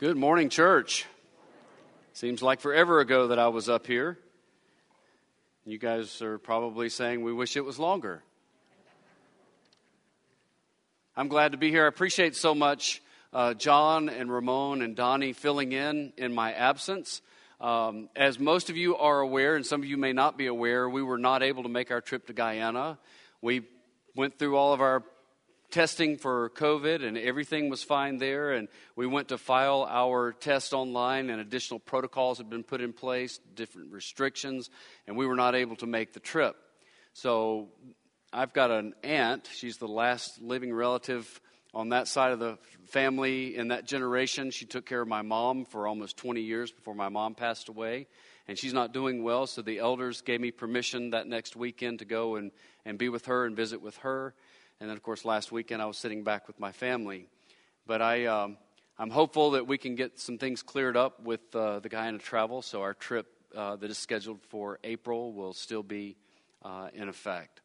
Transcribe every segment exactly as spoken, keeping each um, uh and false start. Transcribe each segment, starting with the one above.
Good morning, church. Seems like forever ago that I was up here. You guys are probably saying we wish it was longer. I'm glad to be here. I appreciate so much uh, John and Ramon and Donnie filling in in my absence. Um, as most of you are aware, and some of you may not be aware, we were not able to make our trip to Guyana. We went through all of our testing for COVID, and everything was fine there, and we went to file our test online, and additional protocols had been put in place, different restrictions, and we were not able to make the trip. So I've got an aunt. She's the last living relative on that side of the family in that generation. She took care of my mom for almost twenty years before my mom passed away, and she's not doing well, so the elders gave me permission that next weekend to go and, and be with her and visit with her. And then, of course, last weekend I was sitting back with my family. But I, um, I'm hopeful that we can get some things cleared up with uh, the Guyana travel, so our trip uh, that is scheduled for April will still be uh, in effect.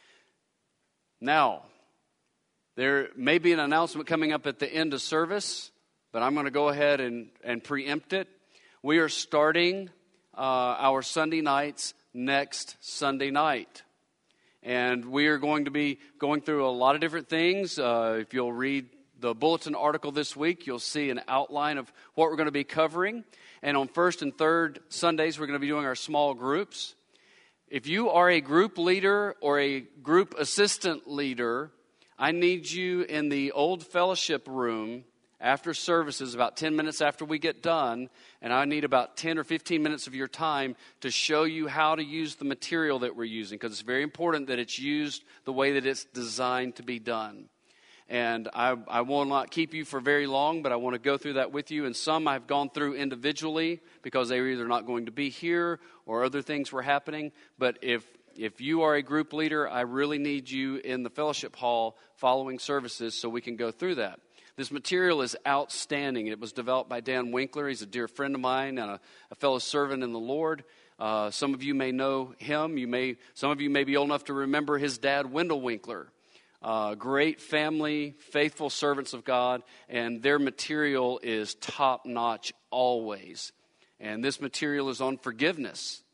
Now, there may be an announcement coming up at the end of service, but I'm going to go ahead and, and preempt it. We are starting uh, our Sunday nights next Sunday night. And we are going to be going through a lot of different things. Uh, if you'll read the bulletin article this week, you'll see an outline of what we're going to be covering. And on first and third Sundays, we're going to be doing our small groups. If you are a group leader or a group assistant leader, I need you in the old fellowship room after services, about ten minutes after we get done, and I need about ten or fifteen minutes of your time to show you how to use the material that we're using, because it's very important that it's used the way that it's designed to be done. And I, I will not keep you for very long, but I want to go through that with you. And some I've gone through individually because they were either not going to be here or other things were happening. But if If you are a group leader, I really need you in the fellowship hall following services so we can go through that. This material is outstanding. It was developed by Dan Winkler. He's a dear friend of mine and a, a fellow servant in the Lord. Uh, some of you may know him. You may, some of you may be old enough to remember his dad, Wendell Winkler. Uh, great family, faithful servants of God, and their material is top-notch always. And this material is on forgiveness.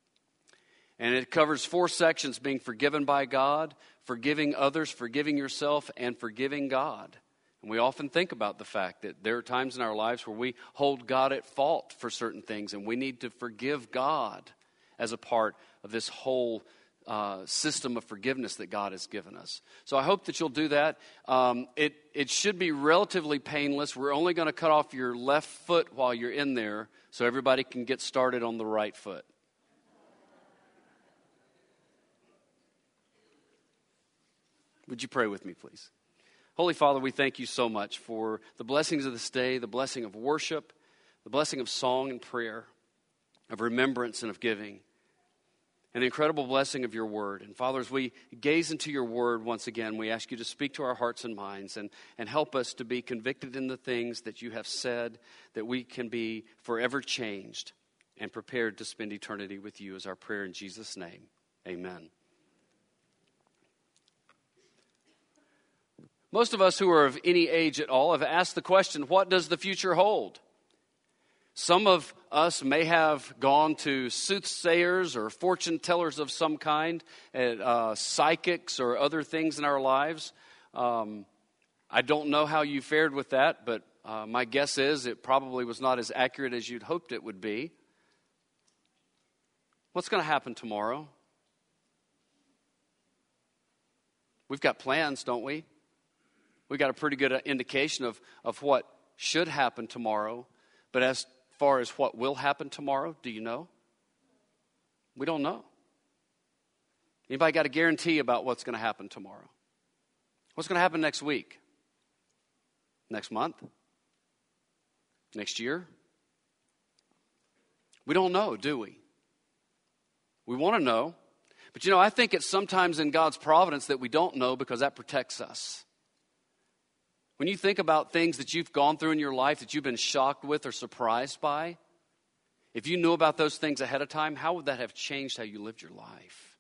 And it covers four sections: being forgiven by God, forgiving others, forgiving yourself, and forgiving God. And we often think about the fact that there are times in our lives where we hold God at fault for certain things, and we need to forgive God as a part of this whole uh, system of forgiveness that God has given us. So I hope that you'll do that. Um, it, it should be relatively painless. We're only going to cut off your left foot while you're in there so everybody can get started on the right foot. Would you pray with me, please? Holy Father, we thank you so much for the blessings of this day, the blessing of worship, the blessing of song and prayer, of remembrance and of giving, and the incredible blessing of your word. And Father, as we gaze into your word once again, we ask you to speak to our hearts and minds and, and help us to be convicted in the things that you have said, that we can be forever changed and prepared to spend eternity with you, is our prayer in Jesus' name. Amen. Most of us who are of any age at all have asked the question, what does the future hold? Some of us may have gone to soothsayers or fortune tellers of some kind, uh, psychics or other things in our lives. Um, I don't know how you fared with that, but uh, my guess is it probably was not as accurate as you'd hoped it would be. What's going to happen tomorrow? We've got plans, don't we? We got a pretty good indication of, of what should happen tomorrow. But as far as what will happen tomorrow, do you know? We don't know. Anybody got a guarantee about what's going to happen tomorrow? What's going to happen next week? Next month? Next year? We don't know, do we? We want to know. But you know, I think it's sometimes in God's providence that we don't know, because that protects us. When you think about things that you've gone through in your life that you've been shocked with or surprised by, if you knew about those things ahead of time, how would that have changed how you lived your life?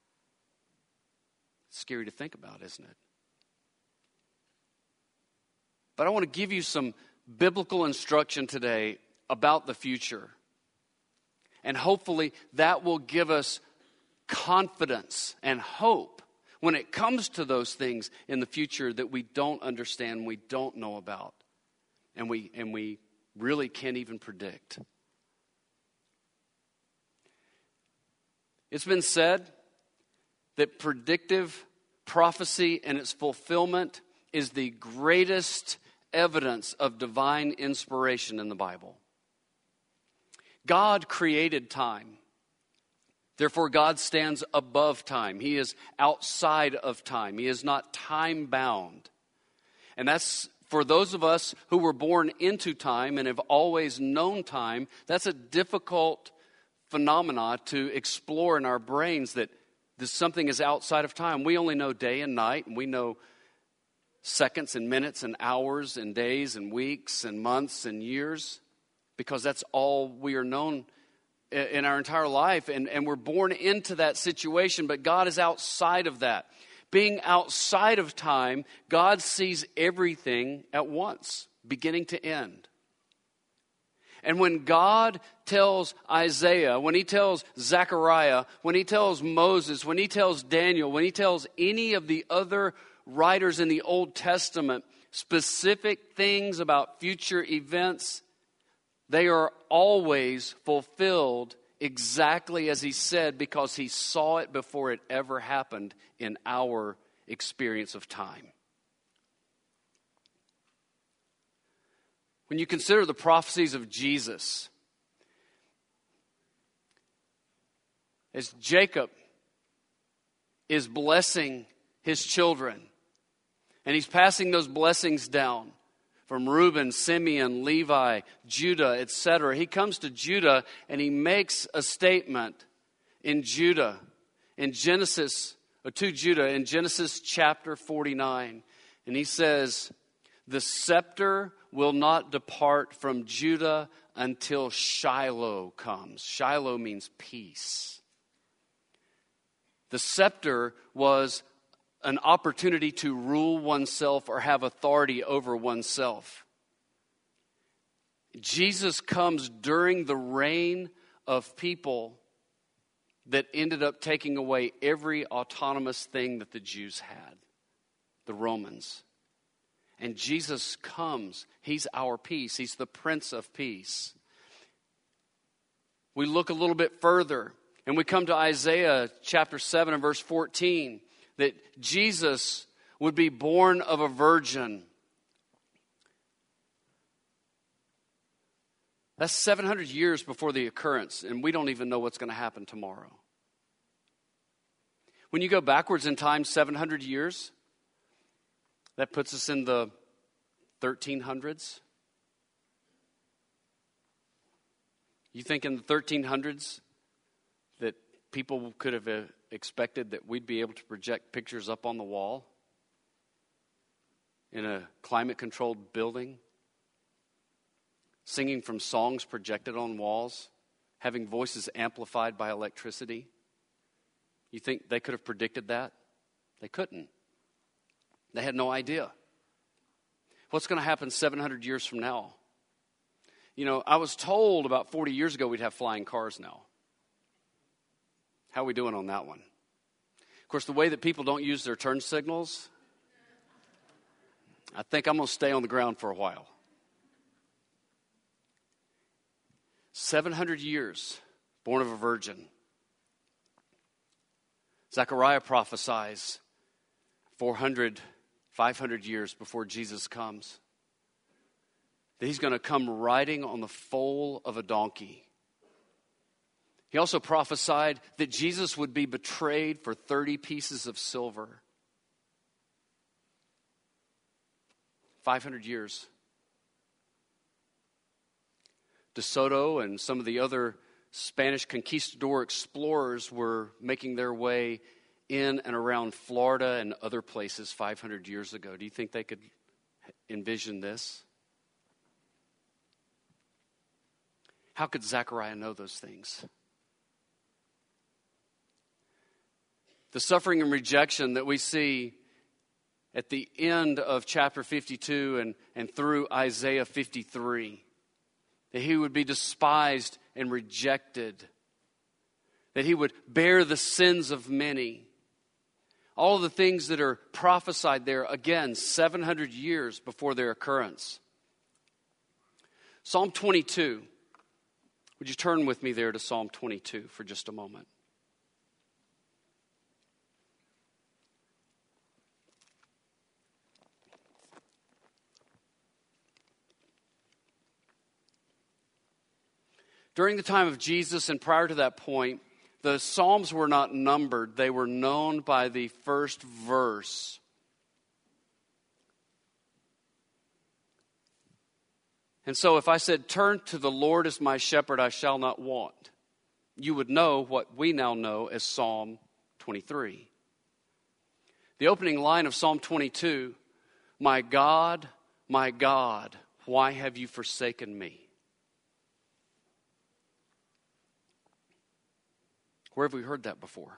It's scary to think about, isn't it? But I want to give you some biblical instruction today about the future. And hopefully that will give us confidence and hope when it comes to those things in the future that we don't understand, we don't know about, and we and we really can't even predict. It's been said that predictive prophecy and its fulfillment is the greatest evidence of divine inspiration in the Bible. God created time. Therefore, God stands above time. He is outside of time. He is not time-bound. And that's, for those of us who were born into time and have always known time, that's a difficult phenomena to explore in our brains, that this something is outside of time. We only know day and night, and we know seconds and minutes and hours and days and weeks and months and years, because that's all we are known in our entire life. And, and we're born into that situation, but God is outside of that. Being outside of time, God sees everything at once, beginning to end. And when God tells Isaiah, when he tells Zechariah, when he tells Moses, when he tells Daniel, when he tells any of the other writers in the Old Testament specific things about future events, they are always fulfilled exactly as he said, because he saw it before it ever happened in our experience of time. When you consider the prophecies of Jesus, as Jacob is blessing his children, and he's passing those blessings down from Reuben, Simeon, Levi, Judah, et cetera. He comes to Judah and he makes a statement in Judah, in Genesis, or to Judah, in Genesis chapter forty-nine. And he says, "The scepter will not depart from Judah until Shiloh comes." Shiloh means peace. The scepter was an opportunity to rule oneself or have authority over oneself. Jesus comes during the reign of people that ended up taking away every autonomous thing that the Jews had, the Romans. And Jesus comes. He's our peace. He's the Prince of Peace. We look a little bit further, and we come to Isaiah chapter seven and verse fourteen, that Jesus would be born of a virgin. That's seven hundred years before the occurrence, and we don't even know what's going to happen tomorrow. When you go backwards in time seven hundred years, that puts us in the thirteen hundreds. You think in the thirteen hundreds that people could have uh, expected that we'd be able to project pictures up on the wall in a climate-controlled building, singing from songs projected on walls, having voices amplified by electricity? You think they could have predicted that? They couldn't. They had no idea. What's going to happen seven hundred years from now? You know, I was told about forty years ago we'd have flying cars now. How are we doing on that one? Of course, the way that people don't use their turn signals, I think I'm going to stay on the ground for a while. seven hundred years, born of a virgin. Zechariah prophesies four hundred, five hundred years before Jesus comes, that he's going to come riding on the foal of a donkey. He also prophesied that Jesus would be betrayed for thirty pieces of silver. five hundred years. De Soto and some of the other Spanish conquistador explorers were making their way in and around Florida and other places five hundred years ago. Do you think they could envision this? How could Zechariah know those things? The suffering and rejection that we see at the end of chapter fifty-two and, and through Isaiah fifty-three. That he would be despised and rejected. That he would bear the sins of many. All of the things that are prophesied there, again, seven hundred years before their occurrence. Psalm twenty-two. Would you turn with me there to Psalm twenty-two for just a moment? During the time of Jesus and prior to that point, the Psalms were not numbered. They were known by the first verse. And so if I said, turn to the Lord as my shepherd, I shall not want, you would know what we now know as Psalm twenty-three. The opening line of Psalm twenty-two, my God, my God, why have you forsaken me? Where have we heard that before?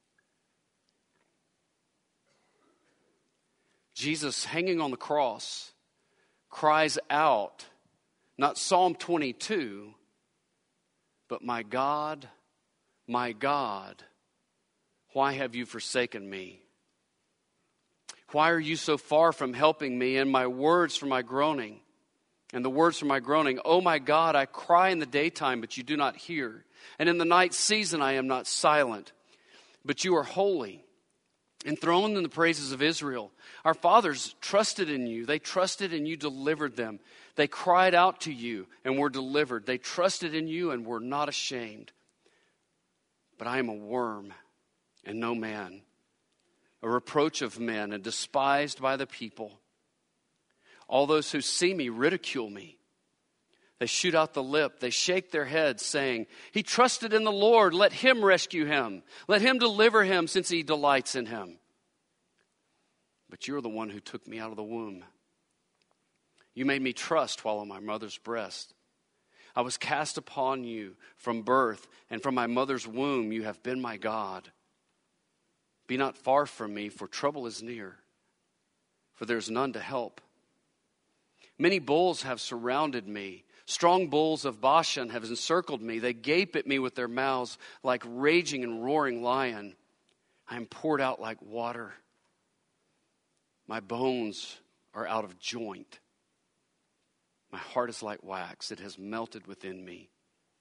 Jesus, hanging on the cross, cries out, not Psalm twenty-two, but my God, my God, why have you forsaken me? Why are you so far from helping me? And my words for my groaning, and the words for my groaning, oh my God, I cry in the daytime, but you do not hear. And in the night season I am not silent, but you are holy, enthroned in the praises of Israel. Our fathers trusted in you. They trusted and you delivered them. They cried out to you and were delivered. They trusted in you and were not ashamed. But I am a worm and no man, a reproach of men and despised by the people. All those who see me ridicule me. They shoot out the lip. They shake their heads, saying, he trusted in the Lord. Let him rescue him. Let him deliver him, since he delights in him. But you are the one who took me out of the womb. You made me trust while on my mother's breast. I was cast upon you from birth, and from my mother's womb you have been my God. Be not far from me, for trouble is near, for there is none to help. Many bulls have surrounded me. Strong bulls of Bashan have encircled me. They gape at me with their mouths like raging and roaring lion. I am poured out like water. My bones are out of joint. My heart is like wax. It has melted within me.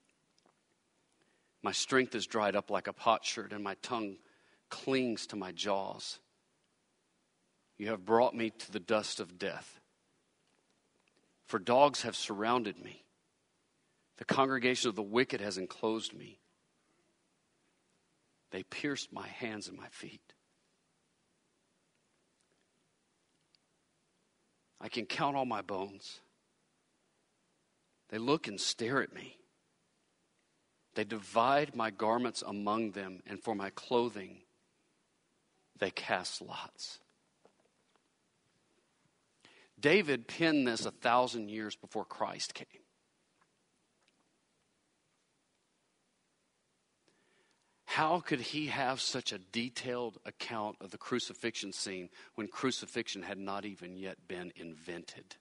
My strength is dried up like a potsherd, and my tongue clings to my jaws. You have brought me to the dust of death. For dogs have surrounded me. The congregation of the wicked has enclosed me. They pierced my hands and my feet. I can count all my bones. They look and stare at me. They divide my garments among them, and for my clothing they cast lots. David penned this a thousand years before Christ came. How could he have such a detailed account of the crucifixion scene when crucifixion had not even yet been invented?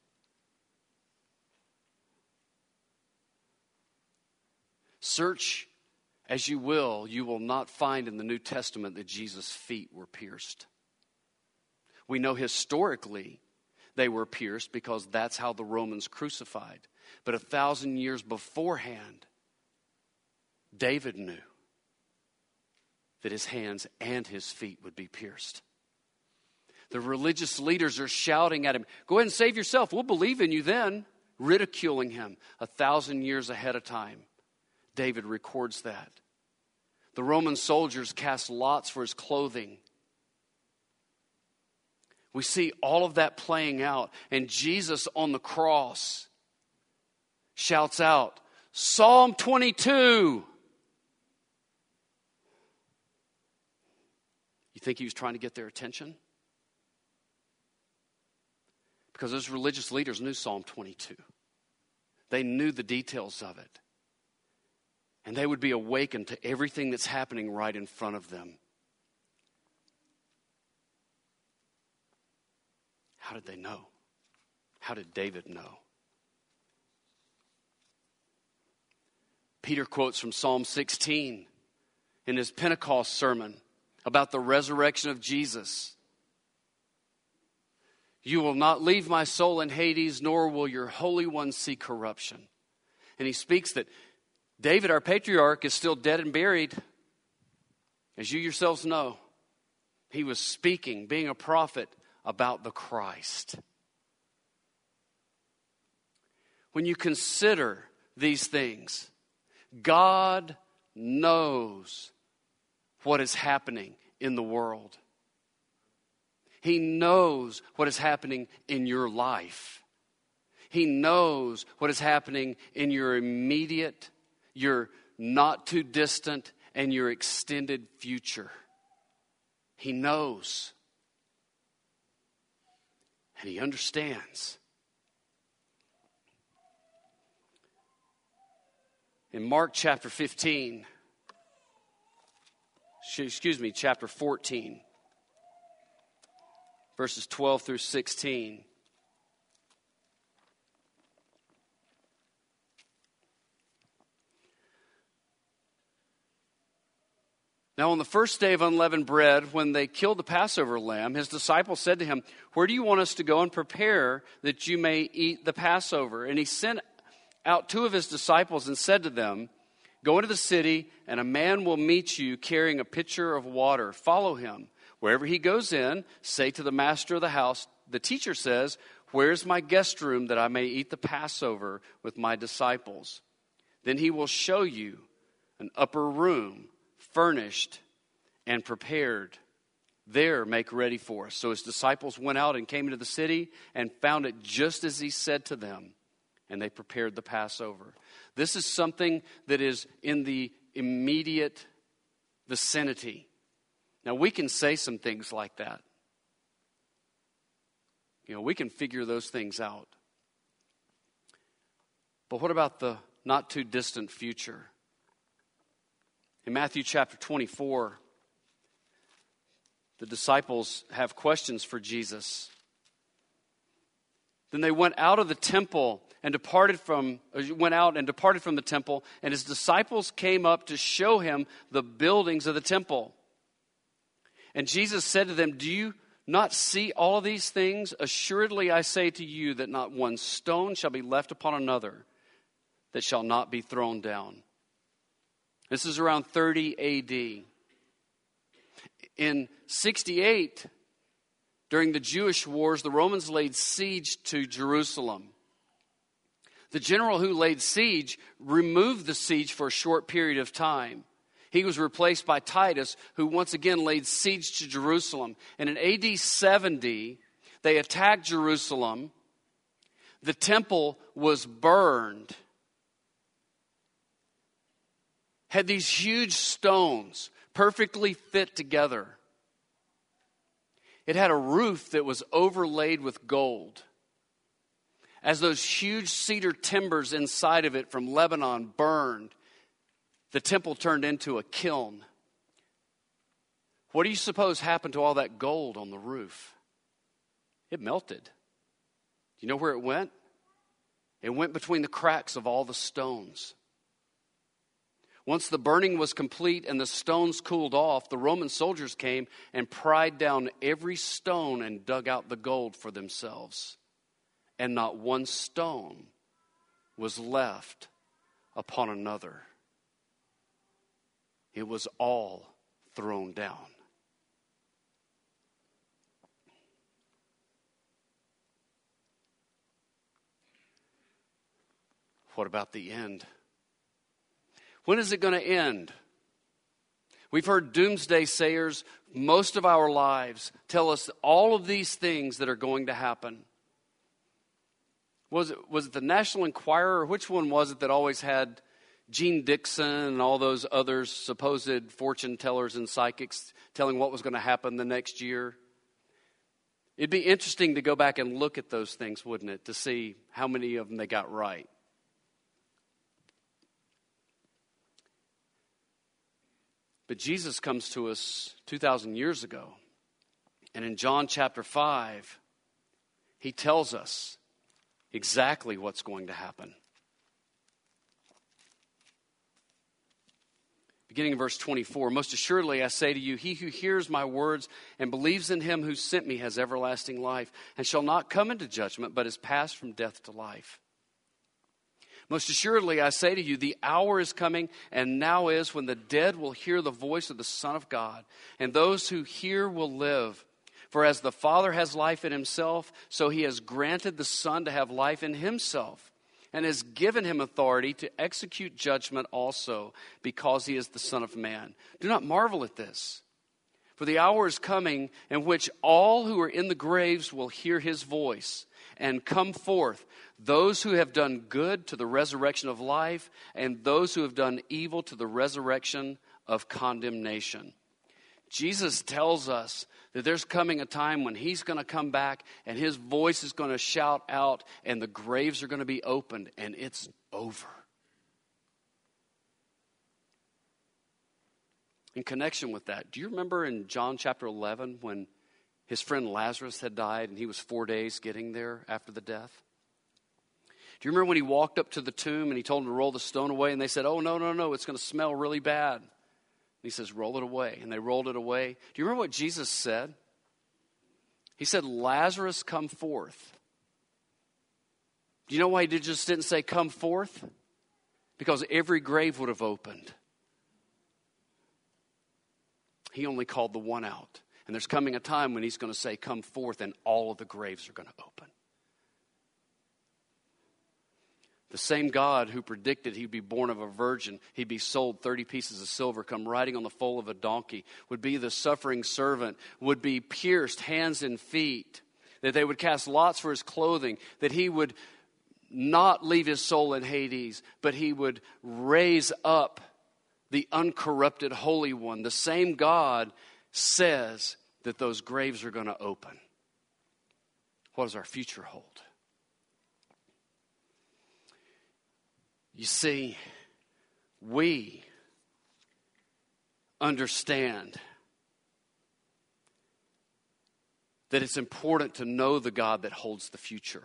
Search as you will, you will not find in the New Testament that Jesus' feet were pierced. We know historically they were pierced because that's how the Romans crucified. But a thousand years beforehand, David knew that his hands and his feet would be pierced. The religious leaders are shouting at him, go ahead and save yourself. We'll believe in you then. Ridiculing him a thousand years ahead of time. David records that. The Roman soldiers cast lots for his clothing. We see all of that playing out. And Jesus on the cross shouts out, Psalm twenty-two. You think he was trying to get their attention? Because those religious leaders knew Psalm twenty-two. They knew the details of it. And they would be awakened to everything that's happening right in front of them. How did they know? How did David know? Peter quotes from Psalm sixteen in his Pentecost sermon about the resurrection of Jesus. You will not leave my soul in Hades, nor will your Holy One see corruption. And he speaks that David, our patriarch, is still dead and buried. As you yourselves know, he was speaking, being a prophet, about the Christ. When you consider these things, God knows what is happening in the world. He knows what is happening in your life. He knows what is happening in your immediate, your not too distant, and your extended future. He knows. And he understands. In Mark chapter fifteen, excuse me, chapter fourteen, verses twelve through sixteen. Now, on the first day of unleavened bread, when they killed the Passover lamb, his disciples said to him, "Where do you want us to go and prepare that you may eat the Passover?" And he sent out two of his disciples and said to them, "Go into the city, and a man will meet you carrying a pitcher of water. Follow him. Wherever he goes in, say to the master of the house, 'The teacher says, where's my guest room that I may eat the Passover with my disciples?' Then he will show you an upper room, furnished and prepared. There make ready for us." So his disciples went out and came into the city and found it just as he said to them, and they prepared the Passover. This is something that is in the immediate vicinity. Now, we can say some things like that. You know, we can figure those things out. But what about the not too distant future? In Matthew chapter twenty-four, the disciples have questions for Jesus. Then they went out of the temple and departed from, went out and departed from the temple, and his disciples came up to show him the buildings of the temple. And Jesus said to them, "Do you not see all these things? Assuredly I say to you that not one stone shall be left upon another that shall not be thrown down." This is around thirty A D. In sixty-eight, during the Jewish wars, the Romans laid siege to Jerusalem. The general who laid siege removed the siege for a short period of time. He was replaced by Titus, who once again laid siege to Jerusalem. And in A D seventy, they attacked Jerusalem. The temple was burned. Had these huge stones perfectly fit together. It had a roof that was overlaid with gold. As those huge cedar timbers inside of it from Lebanon burned, the temple turned into a kiln. What do you suppose happened to all that gold on the roof? It melted. Do you know where it went? It went between the cracks of all the stones. Once the burning was complete and the stones cooled off, the Roman soldiers came and pried down every stone and dug out the gold for themselves. And not one stone was left upon another. It was all thrown down. What about the end? When is it going to end? We've heard doomsday sayers most of our lives tell us all of these things that are going to happen. Was it, was it the National Enquirer, or which one was it that always had Gene Dixon and all those other supposed fortune tellers and psychics telling what was going to happen the next year? It'd be interesting to go back and look at those things, wouldn't it, to see how many of them they got right. But Jesus comes to us two thousand years ago. And in John chapter five, he tells us exactly what's going to happen. Beginning in verse twenty-four, most assuredly I say to you, he who hears my words and believes in him who sent me has everlasting life, and shall not come into judgment, but is passed from death to life. Most assuredly I say to you, the hour is coming, and now is, when the dead will hear the voice of the Son of God, and those who hear will live. For as the Father has life in himself, so he has granted the Son to have life in himself, and has given him authority to execute judgment also, because he is the Son of Man. Do not marvel at this, for the hour is coming in which all who are in the graves will hear his voice and come forth, those who have done good to the resurrection of life, and those who have done evil to the resurrection of condemnation. Jesus tells us that there's coming a time when he's going to come back and his voice is going to shout out and the graves are going to be opened and it's over. In connection with that, do you remember in John chapter eleven when his friend Lazarus had died and he was four days getting there after the death? Do you remember when he walked up to the tomb and he told them to roll the stone away and they said, oh, no, no, no, it's going to smell really bad. He says, roll it away. And they rolled it away. Do you remember what Jesus said? He said, Lazarus, come forth. Do you know why he just didn't say, come forth? Because every grave would have opened. He only called the one out. And there's coming a time when he's going to say, come forth, and all of the graves are going to open. The same God who predicted he'd be born of a virgin, he'd be sold thirty pieces of silver, come riding on the foal of a donkey, would be the suffering servant, would be pierced hands and feet, that they would cast lots for his clothing, that he would not leave his soul in Hades, but he would raise up the uncorrupted Holy One. The same God says that those graves are going to open. What does our future hold? You see, we understand that it's important to know the God that holds the future,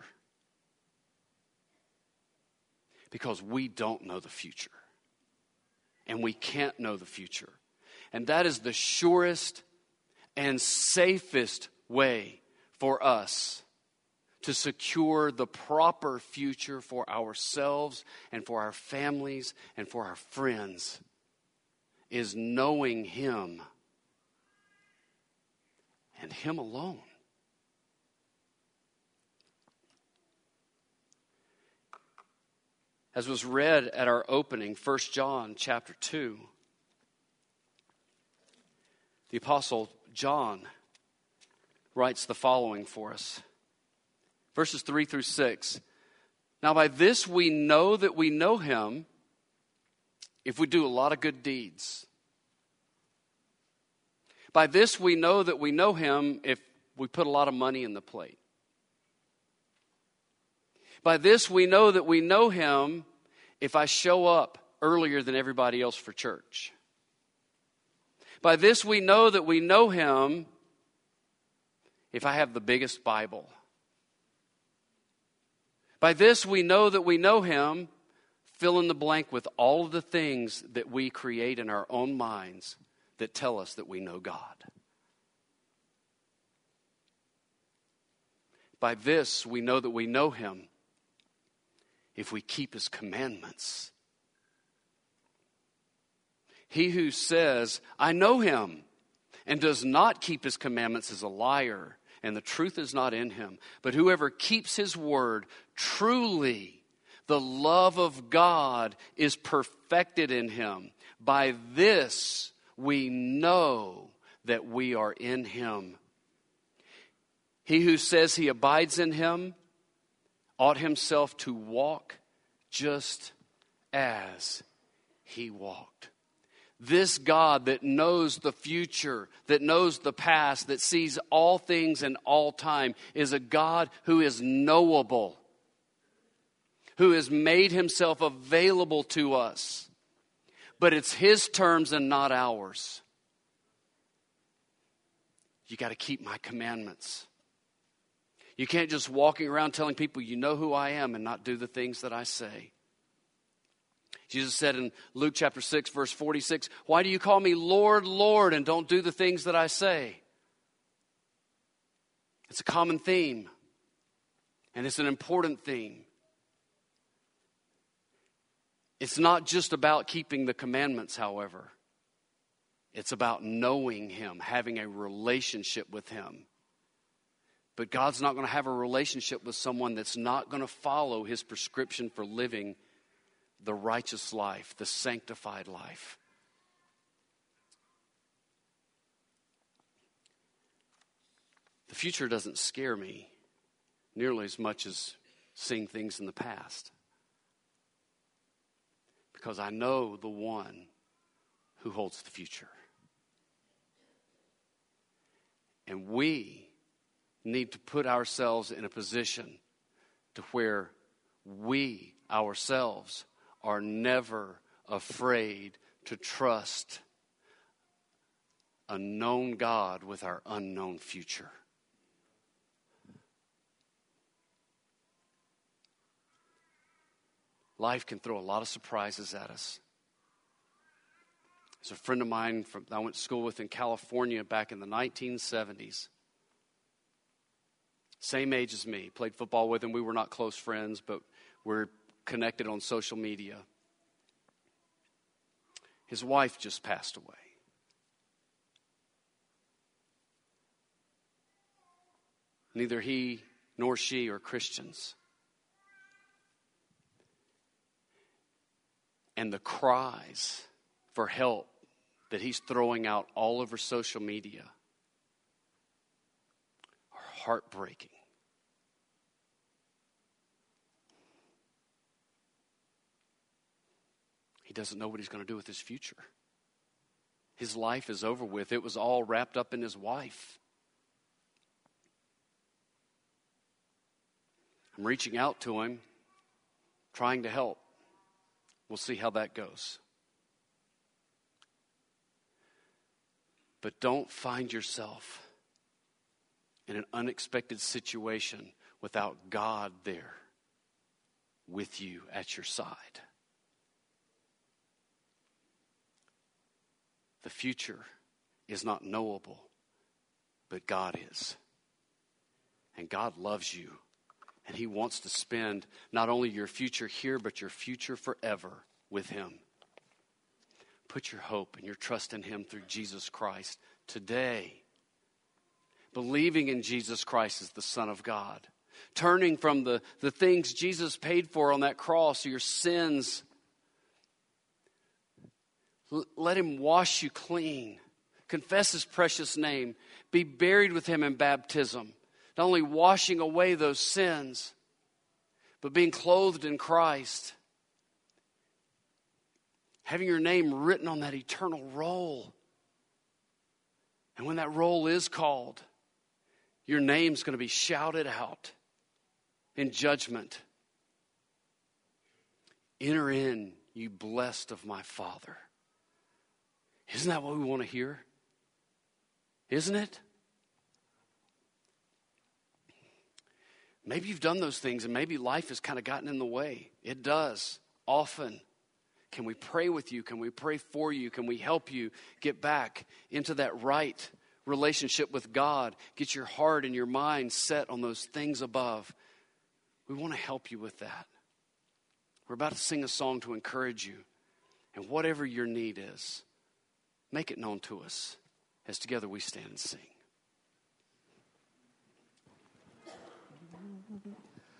because we don't know the future, and we can't know the future. And that is the surest and safest way for us to secure the proper future for ourselves and for our families and for our friends, is knowing him and him alone. As was read at our opening, First John chapter two, the Apostle John writes the following for us. Verses three through six. Now by this we know that we know him if we do a lot of good deeds. By this we know that we know him if we put a lot of money in the plate. By this we know that we know him if I show up earlier than everybody else for church. By this we know that we know him if I have the biggest Bible. By this we know that we know him, fill in the blank with all of the things that we create in our own minds that tell us that we know God. By this we know that we know him if we keep his commandments. He who says, I know him, and does not keep his commandments is a liar, and the truth is not in him. But whoever keeps his word, truly the love of God is perfected in him. By this we know that we are in him. He who says he abides in him ought himself to walk just as he walked. This God that knows the future, that knows the past, that sees all things in all time, is a God who is knowable, who has made himself available to us. But it's his terms and not ours. You got to keep my commandments. You can't just walking around telling people you know who I am and not do the things that I say. Jesus said in Luke chapter six, verse forty-six, why do you call me Lord, Lord, and don't do the things that I say? It's a common theme, and it's an important theme. It's not just about keeping the commandments, however. It's about knowing Him, having a relationship with Him. But God's not going to have a relationship with someone that's not going to follow His prescription for living the righteous life, the sanctified life. The future doesn't scare me nearly as much as seeing things in the past. Because I know the one who holds the future. And we need to put ourselves in a position to where we ourselves are never afraid to trust a known God with our unknown future. Life can throw a lot of surprises at us. There's a friend of mine from, I went to school with in California back in the nineteen seventies. Same age as me. Played football with him. We were not close friends, but we're connected on social media. His wife just passed away. Neither he nor she are Christians. And the cries for help that he's throwing out all over social media are heartbreaking. He doesn't know what he's going to do with his future. His life is over with. It was all wrapped up in his wife. I'm reaching out to him, trying to help. We'll see how that goes. But don't find yourself in an unexpected situation without God there with you at your side. The future is not knowable, but God is. And God loves you. And He wants to spend not only your future here, but your future forever with Him. Put your hope and your trust in Him through Jesus Christ today. Believing in Jesus Christ as the Son of God. Turning from the, the things Jesus paid for on that cross, your sins. L- let Him wash you clean. Confess His precious name. Be buried with Him in baptism. Not only washing away those sins, but being clothed in Christ. Having your name written on that eternal roll. And when that roll is called, your name's going to be shouted out in judgment. Enter in, you blessed of my Father. Isn't that what we want to hear? Isn't it? Maybe you've done those things and maybe life has kind of gotten in the way. It does, often. Can we pray with you? Can we pray for you? Can we help you get back into that right relationship with God? Get your heart and your mind set on those things above. We want to help you with that. We're about to sing a song to encourage you. And whatever your need is, make it known to us as together we stand and sing.